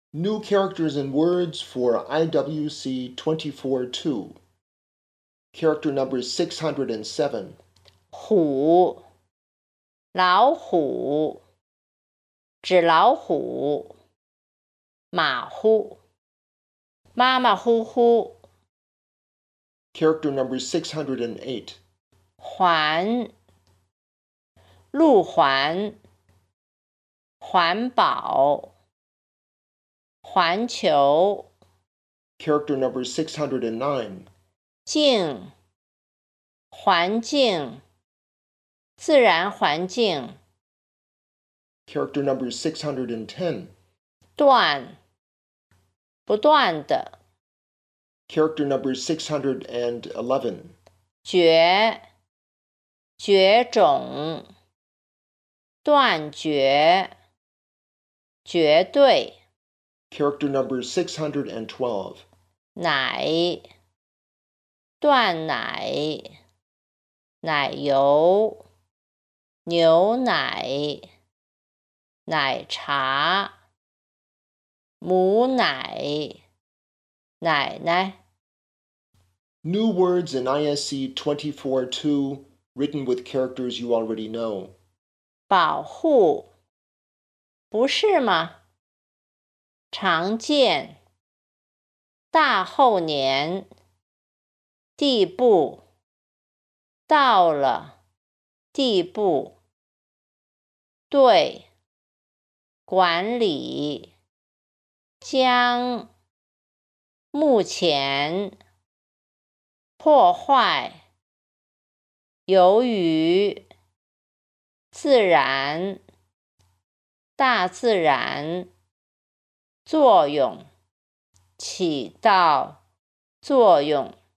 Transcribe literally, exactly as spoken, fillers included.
New characters and words for I W C twenty-four two. Character number six hundred seven. 虎，老虎，纸老虎，马虎，马马虎虎。 Character number six hundred eight. 环，路环，环保，环球。 Character number six hundred nine. 境，环境，自然环境。 Character number six hundred ten. 断，不断的。 Character number six hundred eleven. 绝，绝种，断绝，绝对。 Character number six hundred twelve. 奶，断奶，奶油，牛奶，奶茶，母奶，奶奶。 New words in I S C twenty-four two written with characters you already know. 保护，不是吗？常见，大后年，地步，到了，地步。对，管理，将，目前，破坏，由于，自然，大自然。作用，起到作用。